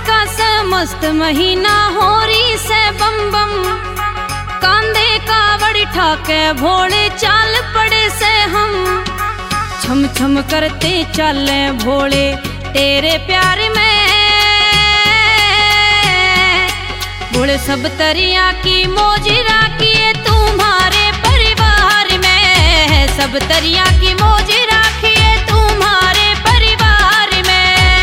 का से मस्त महीना होरी से बम बम, कांधे कावड़ ठाके भोले चाल पड़े से हम, छम छम करते चले भोले तेरे प्यार में। भोले सब तरिया की मौज राखिए तुम्हारे परिवार में, सब तरिया की मौज राखिए तुम्हारे परिवार में।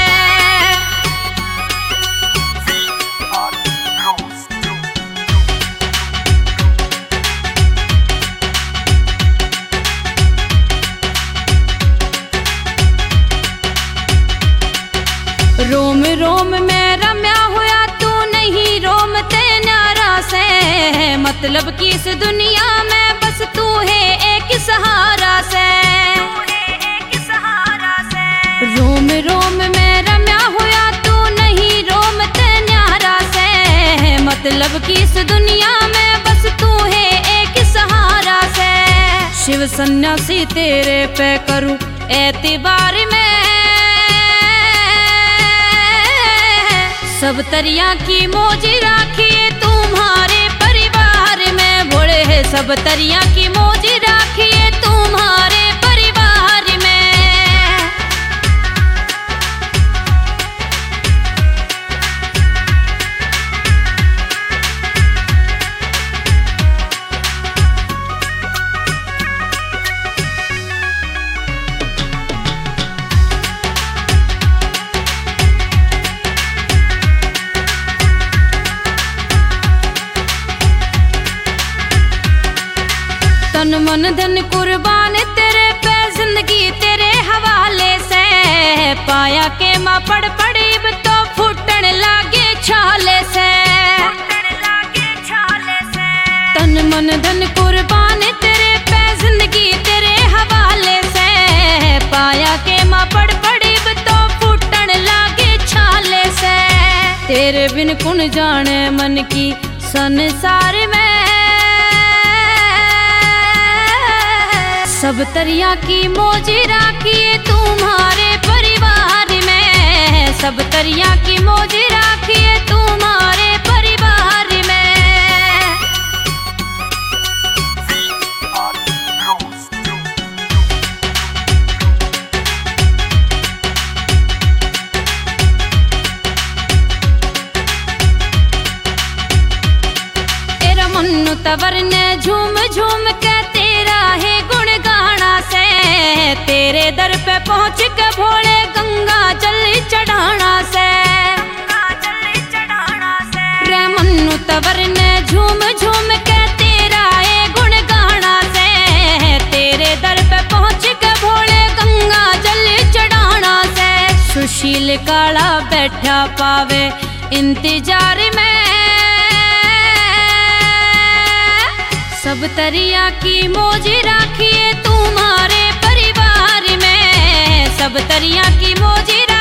रोम रोम में रम्या हुआ तू नहीं रोम ते न्यारा से, मतलब कि इस दुनिया में बस तू है एक सहारा से। रोम रोम में रम्या हुआ तू नहीं रोम ते न्यारा से, मतलब कि इस दुनिया में बस तू है एक सहारा से। शिव सन्यासी तेरे पे करूं एतबार में, सब तरिया की मौज राखिए तुम्हारे परिवार में। भोले है सब तरिया की मौज राखिए तुम्हारे परिवार में। तन मन धन कुर्बान तेरे पे जिंदगी तेरे हवाले से, पाया के माँ पड़ पड़ी तो फूटन लागे छाले से। तन मन धन कुर्बान तेरे पे जिंदगी तेरे हवाले से, पाया के माँ पड़ पड़ी तो फूटन लागे छाले से। तेरे बिन कुन जाने मन की संसार में, सब तरिया की मौज राखिए तुम्हारे परिवार में, सब तरिया की मौज राखिए तुम्हारे परिवार में। तेरा मन्नू तवर ने झूम झूम के तेरा है गुण गाना से, तेरे दर पे पहुँच के भोले गंगा जल चढ़ाना से। रे मन्नू तवर ने झूम झूम के तेरा है गुण गाना से, तेरे दर पे पहुँच के भोले गंगा जल चढ़ाना से। सुशील काला बैठा पावे इंतजार में, सब तरिया की मौज राखिए तुम्हारे परिवार में, सब तरिया की मौज